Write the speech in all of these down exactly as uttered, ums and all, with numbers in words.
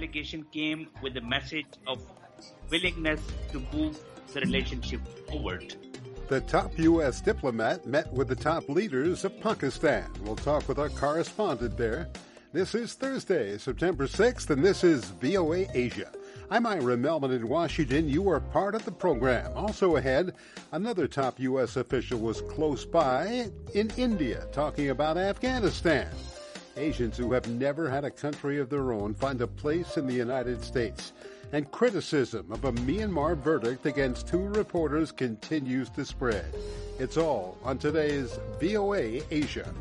delegation came with a message of willingness to move the relationship forward. The top U S diplomat met with the top leaders of Pakistan. We'll talk with our correspondent there. This is Thursday, September sixth, and this is V O A Asia. I'm Ira Melman in Washington. You are part of the program. Also ahead, another top U S official was close by in India talking about Afghanistan. Asians who have never had a country of their own find a place in the United States. And criticism of a Myanmar verdict against two reporters continues to spread. It's all on today's V O A Asia.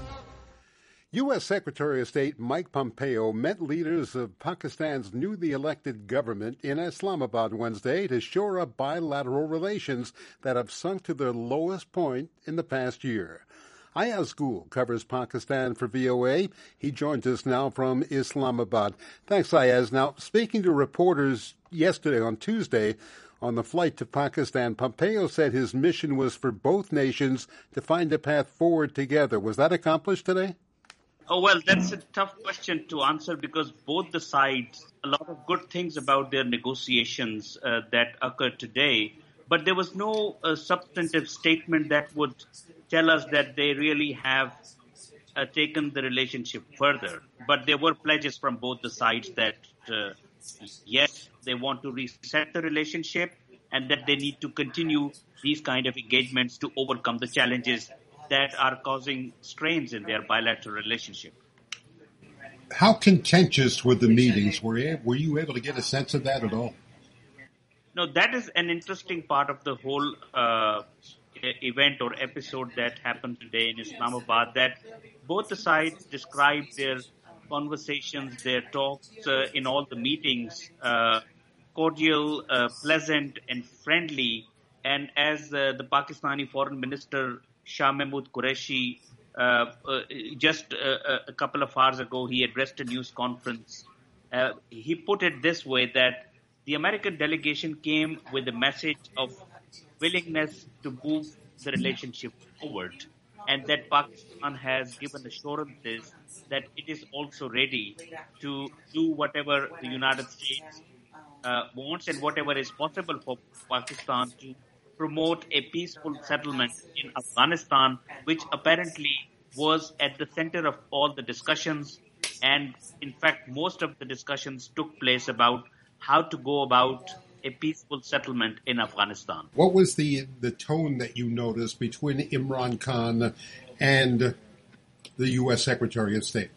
U S. Secretary of State Mike Pompeo met leaders of Pakistan's newly elected government in Islamabad Wednesday to shore up bilateral relations that have sunk to their lowest point in the past year. Ayaz Gul covers Pakistan for V O A. He joins us now from Islamabad. Thanks, Ayaz. Now, speaking to reporters yesterday on Tuesday on the flight to Pakistan, Pompeo said his mission was for both nations to find a path forward together. Was that accomplished today? Oh, well, that's a tough question to answer because both the sides, a lot of good things about their negotiations uh, that occurred today, but there was no uh, substantive statement that would tell us that they really have uh, taken the relationship further. But there were pledges from both the sides that, uh, yes, they want to reset the relationship and that they need to continue these kind of engagements to overcome the challenges that are causing strains in their bilateral relationship. How contentious were the meetings? Were you, were you able to get a sense of that at all? No, that is an interesting part of the whole uh, event or episode that happened today in Islamabad, that both the sides described their conversations, their talks uh, in all the meetings, uh, cordial, uh, pleasant and friendly. And as uh, the Pakistani Foreign Minister Shah Mahmood Qureshi, uh, uh, just uh, a couple of hours ago, he addressed a news conference. Uh, he put it this way, that the American delegation came with a message of willingness to move the relationship forward, and that Pakistan has given assurances that it is also ready to do whatever the United States uh, wants and whatever is possible for Pakistan to promote a peaceful settlement in Afghanistan, which apparently was at the center of all the discussions. And in fact, most of the discussions took place about how to go about a peaceful settlement in Afghanistan. What was the the tone that you noticed between Imran Khan and the U S. Secretary of State?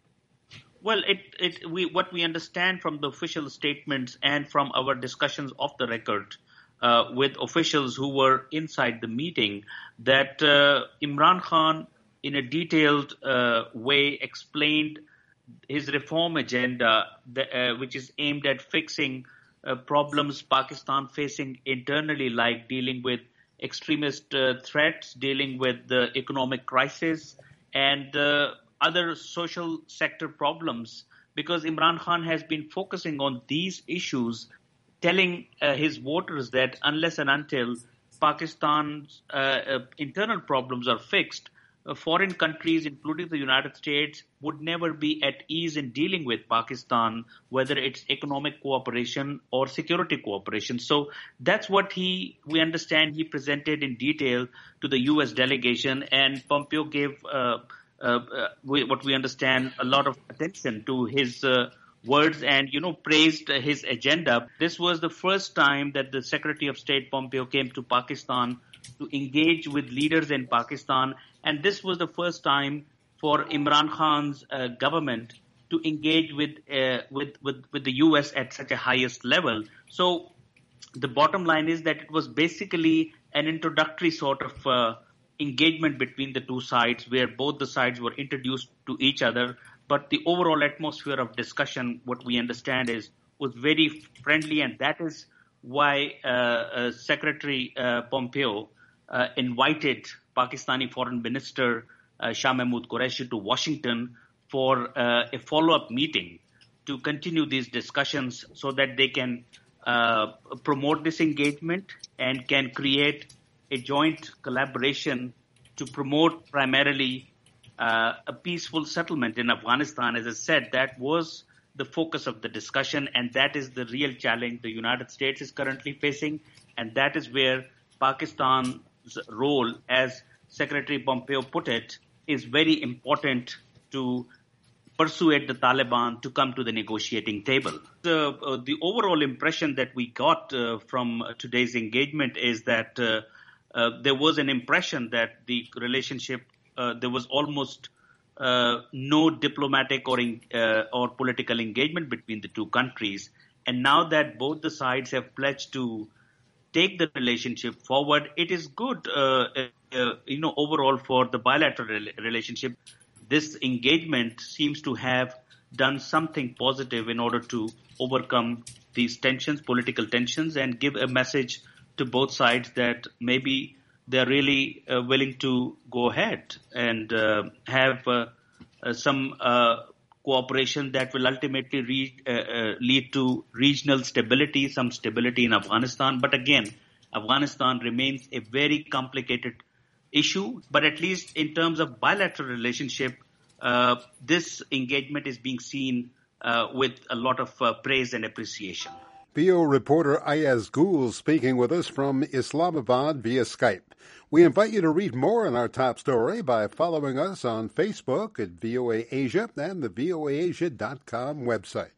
Well, it, it we what we understand from the official statements and from our discussions off the record uh, with officials who were inside the meeting, that uh, Imran Khan, in a detailed uh, way, explained his reform agenda, that, uh, which is aimed at fixing uh, problems Pakistan facing internally, like dealing with extremist uh, threats, dealing with the economic crisis, and uh, other social sector problems, because Imran Khan has been focusing on these issues, telling uh, his voters that unless and until Pakistan's uh, uh, internal problems are fixed, uh, foreign countries, including the United States, would never be at ease in dealing with Pakistan, whether it's economic cooperation or security cooperation. So that's what he, we understand, he presented in detail to the U S delegation, and Pompeo gave uh, Uh, uh, we, what we understand, a lot of attention to his uh, words and, you know, praised uh, his agenda. This was the first time that the Secretary of State Pompeo came to Pakistan to engage with leaders in Pakistan. And this was the first time for Imran Khan's uh, government to engage with, uh, with, with, with the U S at such a highest level. So the bottom line is that it was basically an introductory sort of uh, engagement between the two sides, where both the sides were introduced to each other. But the overall atmosphere of discussion, what we understand, is was very friendly, and that is why uh, uh, Secretary uh, Pompeo uh, invited Pakistani Foreign Minister uh, Shah Mahmood Qureshi to Washington for uh, a follow-up meeting to continue these discussions so that they can uh, promote this engagement and can create a joint collaboration to promote primarily uh, a peaceful settlement in Afghanistan. As I said, that was the focus of the discussion, and that is the real challenge the United States is currently facing, and that is where Pakistan's role, as Secretary Pompeo put it, is very important to persuade the Taliban to come to the negotiating table. The, uh, the overall impression that we got uh, from today's engagement is that uh, uh, there was an impression that the relationship, uh, there was almost uh, no diplomatic or, in, uh, or political engagement between the two countries. And now that both the sides have pledged to take the relationship forward, it is good, uh, uh, you know, overall for the bilateral relationship. This engagement seems to have done something positive in order to overcome these tensions, political tensions, and give a message to both sides that maybe they're really uh, willing to go ahead and uh, have uh, uh, some uh, cooperation that will ultimately re- uh, uh, lead to regional stability, some stability in Afghanistan. But again, Afghanistan remains a very complicated issue, but at least in terms of bilateral relationship, uh, this engagement is being seen uh, with a lot of uh, praise and appreciation. V O reporter Ayaz Gul speaking with us from Islamabad via Skype. We invite you to read more on our top story by following us on Facebook at V O A Asia and the V O A Asia dot com website.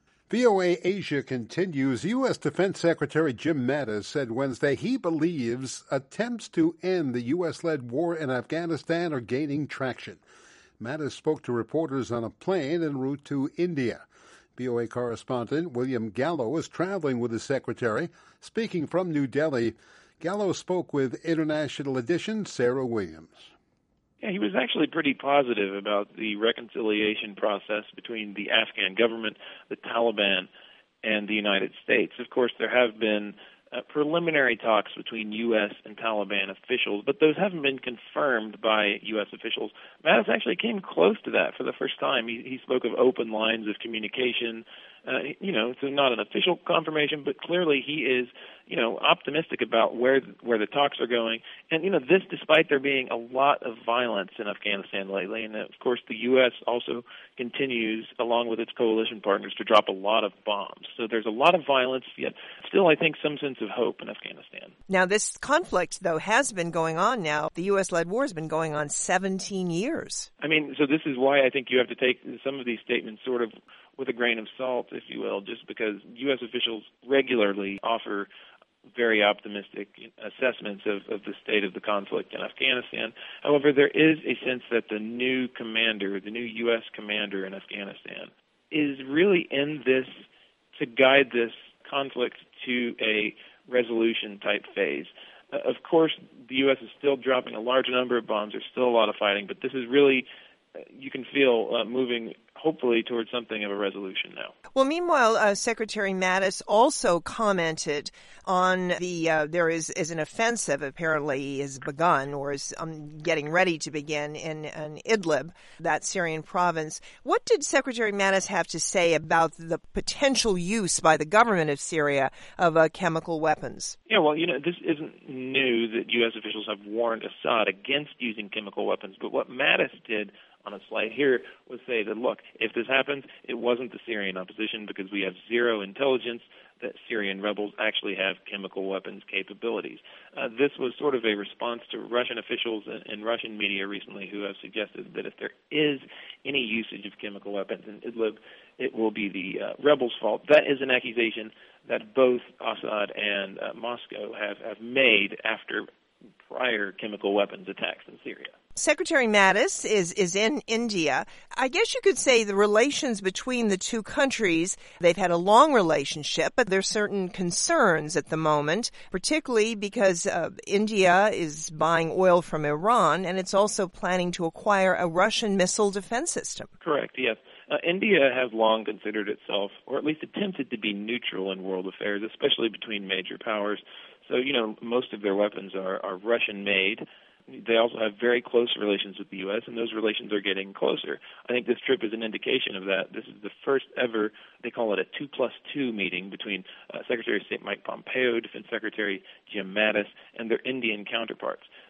V O A Asia continues. U S. Defense Secretary Jim Mattis said Wednesday he believes attempts to end the U S-led war in Afghanistan are gaining traction. Mattis spoke to reporters on a plane en route to India. V O A correspondent William Gallo is traveling with the secretary, speaking from New Delhi. Gallo spoke with International Edition's Sarah Williams. Yeah, he was actually pretty positive about the reconciliation process between the Afghan government, the Taliban, and the United States. Of course, there have been uh, preliminary talks between U S and Taliban officials, but those haven't been confirmed by U S officials. Mattis actually came close to that for the first time. He, he spoke of open lines of communication. Uh, you know, so not an official confirmation, but clearly he is, you know, optimistic about where where the talks are going. And, you know, this despite there being a lot of violence in Afghanistan lately. And, of course, the U S also continues, along with its coalition partners, to drop a lot of bombs. So there's a lot of violence, yet still, I think, some sense of hope in Afghanistan. Now, this conflict, though, has been going on now. The U S-led war has been going on seventeen years. I mean, so this is why I think you have to take some of these statements sort of with a grain of salt, if you will, just because U S officials regularly offer very optimistic assessments of, of the state of the conflict in Afghanistan. However, there is a sense that the new commander, the new U S commander in Afghanistan, is really in this to guide this conflict to a resolution-type phase. Uh, of course, the U S is still dropping a large number of bombs. There's still a lot of fighting, but this is really, uh, you can feel uh, moving hopefully towards something of a resolution now. Well, meanwhile, uh, Secretary Mattis also commented on the, uh, there is, is an offensive apparently has begun or is um, getting ready to begin in, in Idlib, that Syrian province. What did Secretary Mattis have to say about the potential use by the government of Syria of uh, chemical weapons? Yeah, well, you know, this isn't new that U S officials have warned Assad against using chemical weapons, but what Mattis did on a slide here was say that, look, if this happens, it wasn't the Syrian opposition because we have zero intelligence that Syrian rebels actually have chemical weapons capabilities. Uh, this was sort of a response to Russian officials and, and Russian media recently who have suggested that if there is any usage of chemical weapons in Idlib, it will be the uh, rebels' fault. That is an accusation that both Assad and uh, Moscow have, have made after prior chemical weapons attacks in Syria. Secretary Mattis is, is in India. I guess you could say the relations between the two countries, they've had a long relationship, but there's certain concerns at the moment, particularly because uh, India is buying oil from Iran, and it's also planning to acquire a Russian missile defense system. Correct, yes. Uh, India has long considered itself, or at least attempted to be neutral in world affairs, especially between major powers. So, you know, most of their weapons are, are Russian-made. They also have very close relations with the U S, and those relations are getting closer. I think this trip is an indication of that. This is the first ever, they call it a two plus two meeting between uh, Secretary of State Mike Pompeo, Defense Secretary Jim Mattis, and their Indian counterparts.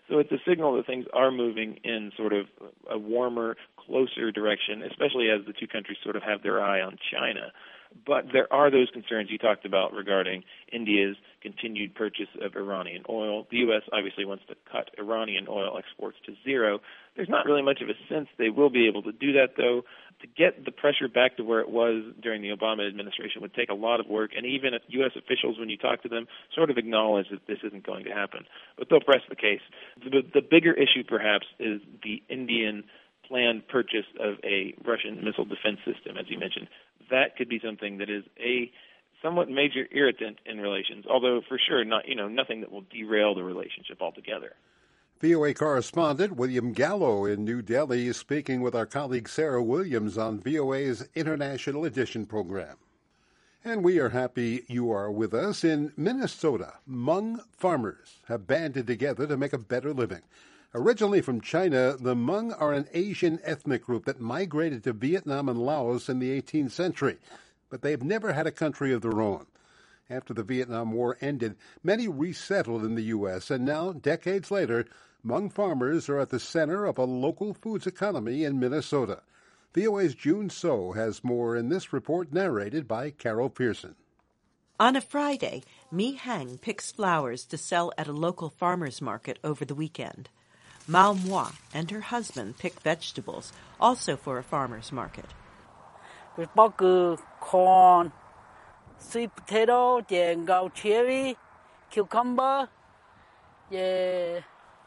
So it's a signal that things are moving in sort of a warmer, closer direction, especially as the two countries sort of have their eye on China. But there are those concerns you talked about regarding India's continued purchase of Iranian oil. The U S obviously wants to cut Iranian oil exports to zero. There's not really much of a sense they will be able to do that, though. To get the pressure back to where it was during the Obama administration would take a lot of work, and even U S officials, when you talk to them, sort of acknowledge that this isn't going to happen. But they'll press the case. The, the bigger issue, perhaps, is the Indian planned purchase of a Russian missile defense system, as you mentioned. That could be something that is a somewhat major irritant in relations, although for sure not, you know, nothing that will derail the relationship altogether. V O A correspondent William Gallo in New Delhi is speaking with our colleague Sarah Williams on V O A's International Edition program. And we are happy you are with us. In Minnesota, Hmong farmers have banded together to make a better living. Originally from China, the Hmong are an Asian ethnic group that migrated to Vietnam and Laos in the eighteenth century, but they've never had a country of their own. After the Vietnam War ended, many resettled in the U S, and now, decades later, Hmong farmers are at the center of a local foods economy in Minnesota. V O A's June So has more in this report narrated by Carol Pearson. On a Friday, Mi Hang picks flowers to sell at a local farmer's market over the weekend. Mao Moi and her husband pick vegetables, also for a farmer's market. We bought corn, sweet potato, then cherry, cucumber, yeah,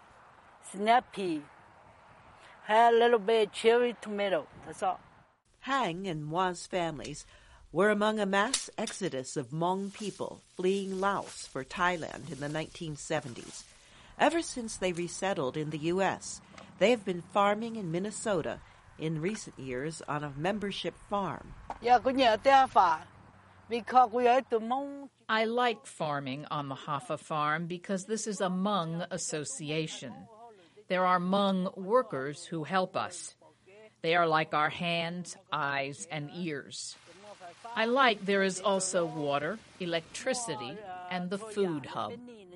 snappy. Had a little bit of cherry tomato, that's all. Hang and Moi's families were among a mass exodus of Hmong people fleeing Laos for Thailand in the nineteen seventies. Ever since they resettled in the U S, they have been farming in Minnesota, in recent years on a membership farm. I like farming on the Hoffa farm because this is a Hmong association. There are Hmong workers who help us. They are like our hands, eyes, and ears. I like there is also water, electricity, and the food hub.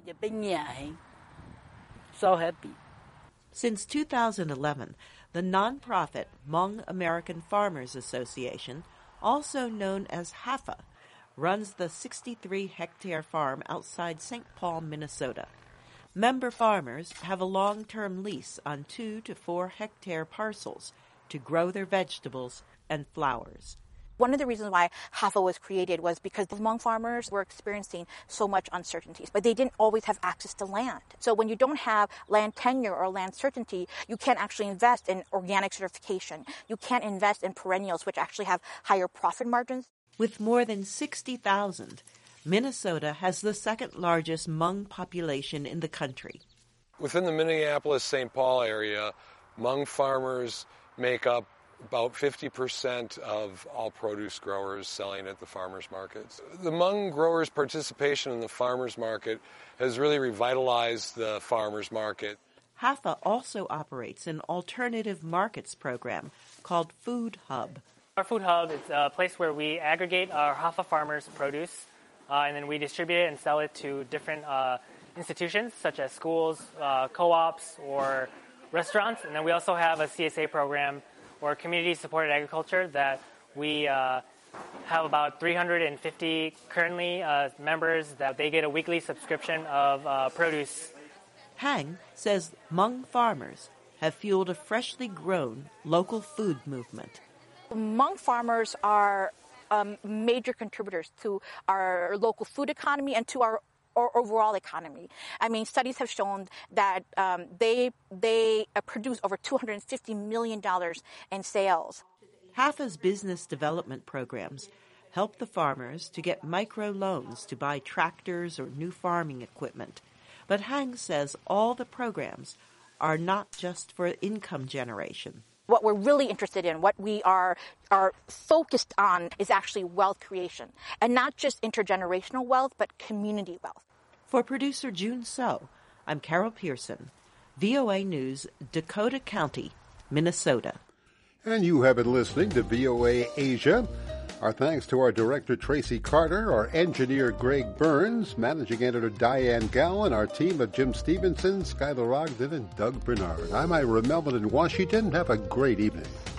So happy. Since two thousand eleven, the nonprofit Hmong American Farmers Association, also known as HAFA, runs the sixty-three hectare farm outside Saint Paul, Minnesota. Member farmers have a long-term lease on two to four hectare parcels to grow their vegetables and flowers. One of the reasons why HAFA was created was because the Hmong farmers were experiencing so much uncertainties, but they didn't always have access to land. So when you don't have land tenure or land certainty, you can't actually invest in organic certification. You can't invest in perennials, which actually have higher profit margins. With more than sixty thousand, Minnesota has the second largest Hmong population in the country. Within the Minneapolis-Saint Paul area, Hmong farmers make up about fifty percent of all produce growers selling at the farmers markets. The Hmong growers' participation in the farmers market has really revitalized the farmers market. HAFA also operates an alternative markets program called Food Hub. Our Food Hub is a place where we aggregate our HAFA farmers' produce, uh, and then we distribute it and sell it to different uh, institutions such as schools, uh, co-ops, or restaurants. And then we also have a C S A program or community-supported agriculture that we uh, have about three hundred fifty currently uh, members that they get a weekly subscription of uh, produce. Hang says Hmong farmers have fueled a freshly grown local food movement. Hmong farmers are um, major contributors to our local food economy and to our or overall economy. I mean, studies have shown that um, they they uh, produce over two hundred fifty million dollars in sales. HAFA's business development programs help the farmers to get microloans to buy tractors or new farming equipment. But Hang says all the programs are not just for income generation. What we're really interested in, what we are are focused on, is actually wealth creation. And not just intergenerational wealth, but community wealth. For producer June So, I'm Carol Pearson, V O A News, Dakota County, Minnesota. And you have been listening to V O A Asia. Our thanks to our director, Tracy Carter, our engineer, Greg Burns, managing editor, Diane Gallen, our team of Jim Stevenson, Skylar Ogden, and Doug Bernard. I'm Ira Melvin in Washington. Have a great evening.